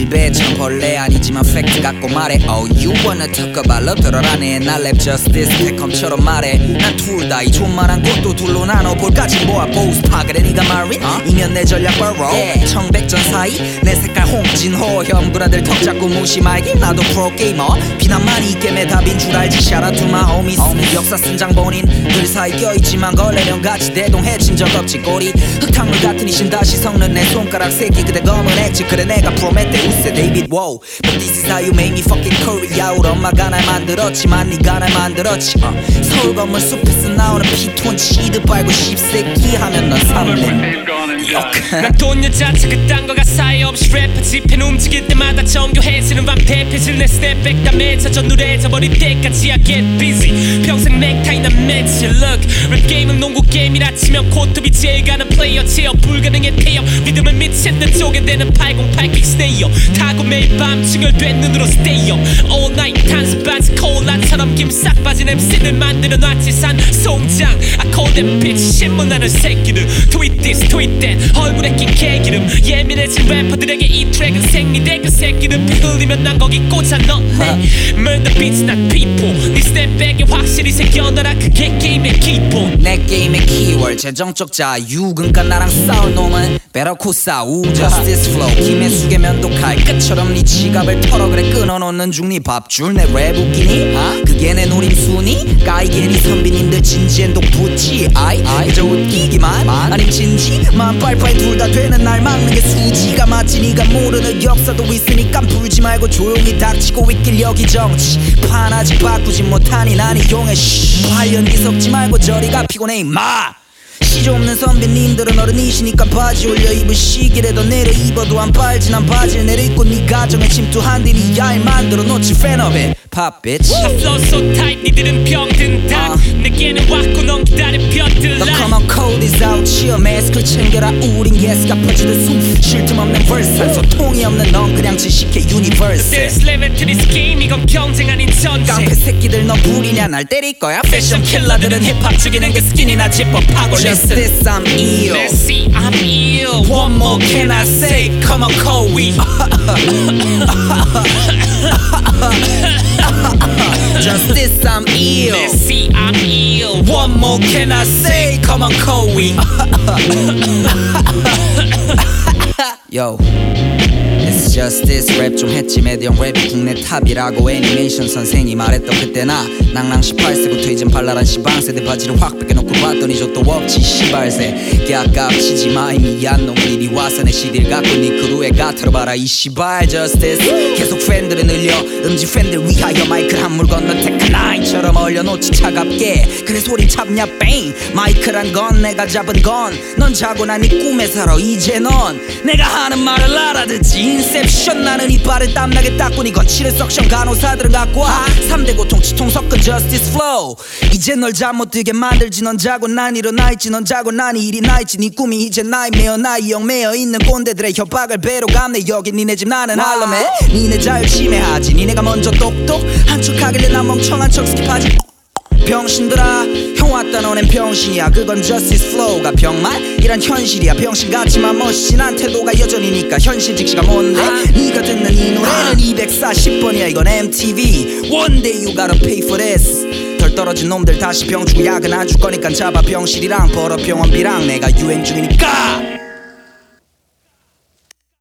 입에처럼 벌레 아니지만 팩트 갖고 말해. Oh you wanna talk about love 들어라 내 옛날 랩 justice 태컴처럼 말해. 난 둘 다 이 존만한 꽃도 둘로 나눠볼까지 모아 보스파. 그래 니가 말이 이면 내 전략 borrow. 청백전 사이 내 색깔 홍진호 형구라들 턱 잡고 무시 말기. 나도 프로게이머 비난만 있게 매답인 줄 알지. Shout out to my homies. 역사 쓴장 본인들 사이 껴있지만 걸레면 같이 대동해친 적 없지. 꼬리 흙탕물 같은 이신 다시 섞는 내 손가락 새끼 그대 검은 엣지. 그래 내가 프로메테우스의 데이빗 wow. But this is how you make me fucking curry out. 엄마가 날 만들었지만 네가 날 만들었지. 서울 건물 숲에서 나오는 피톤 치드 빨고 씹새끼 하면 넌 삼림. 난 돈 여자체 그딴 거가 사이 없이 래퍼 집행 움직일 때마다 정교해지는 반패 폐질 내 스텝백 다 맺혀져 누래져 버릴 때까지 I get busy. 평생 넥타이 난 매치 look. 랩 게임은 농구 게임이라 치면 코트비 제일 가는 플레이어 제어 불가능해 태엽. 믿음을 미친 듯 쪼개대는 808 킥스테이어 타고 매일 밤 증열된 눈으로 stay up all night. 탄수 반지 콜라처럼 김싹 빠진 MC들 만들어놨지 산 송장. I call them bitch 신문하는 새끼들. Tweet this tweet that 얼굴에 낀 개기름. 예민해진 래퍼들에게 이 트랙은 생리대. 그 새끼들 피 흘리면 난 거기 꽂아 넣네. Murder beats not people. 네 스텝백에 확실히 새겨놔라 그게 게임의 기본. 내 게임의 키워드 재정적 자유. 그니까 나랑 싸울 놈은 베러코 싸우. Justice flow 김혜숙의 면도칼 끝처럼 네 지갑을 털어. 그래 끊어놓는 중 네 밥줄. 내 랩 웃기니? 그게 내 노림수니? 까이게 네 선비님들 진지엔 독붙지. 아이 그저 웃기기만 아님 진지만 빨빨 둘 다 되는 날 막는 게 수지가 맞지. 네가 모르는 역사도 있으니까 풀지 말고 조용히 닥치고 있길. 여기 정치 판 아직 바꾸지 못하니 난 이용해. 8년 뒤 섞지 말고 저리가 피곤해 임마. 시조 없는 선배님들은 어른이시니까 바지 올려 입으시기래도 내려 입어도 안 빨지. 난 바지를 내려입고 네 가정에 침투한 뒤니 야일 만들어 놓지 fan of it pop bitch. I flow so tight 니들은 병든다. 내게는 왔고 넌 기다려 벼들라. 너 come on cold is out 치어 마스크를 챙겨라. 우린 예스가 퍼지듯 숨 쉴 틈 없는 verse. 한 소통이 없는 넌 그냥 지식해 universe. There's limit to this game. 이건 경쟁 아닌 전쟁. 깡패 새끼들 너 부리냐 날 때릴 거야. 패션 킬러들은 힙합 죽이는 게 스킨이나 집업하고. Just this I'm ill. Let's see I'm ill. One more can I say come on Kobe. Just this I'm ill. Let's see I'm ill. One more can I say come on Kobe. Yo It's just this 랩 좀 했지. 매디엄 랩이 국내 탑이라고 애니메이션 선생이 말했던 그때 나 낭랑 18세부터 이젠 발랄한 시방세대 바지를 확 뺏겨놓고 봤더니 저도 없지 시발새. 깨아깝치지 마 이미 얀 놈 이리 와서 내 CD를 갖고 니 크루에 가털어봐라 이 시발. Just this 계속 팬들을 늘려 음지 팬들 위하여 마이크를 한 물 건너 테크나인처럼 얼려놓지 차갑게. 그래 소리 잡냐 뱅. 마이크란 건 내가 잡은 건 넌 자고 난 네 꿈에 살아. 이제 넌 내가 하는 말을 알아듣지. 인셉션 나는 이빨을 땀나게 닦고 니 건치를 석션 간호사들은 갖고 와. 3대 고통 치통 섞은 justice flow. 이제 널 잠 못 들게 만들지. 넌 자고 난 일어나 있지. 넌 자고 난 일이 나 있지. 네 꿈이 이제 나이메어 나이 영 매여 있는 꼰대들의 협박을 배로 감내. 여기 니네 집 나는 할럼에 니네 자유 침해하지. 니네가 먼저 똑똑한 척하길래 난 멍청한 척 스킵하지. 병신들아 형 왔다 너넨 병신이야. 그건 justice flow가 병말이란 현실이야. 병신 같지만 멋진 한 태도가 여전히니까 현실 직시가 뭔데. 네가 듣는 이 노래는 240번이야. 이건 MTV One day you gotta pay for this. 덜 떨어진 놈들 다시 병 주고 약은 안 줄 거니까 잡아 병실이랑 벌어 병원비랑 내가 유행 중이니까.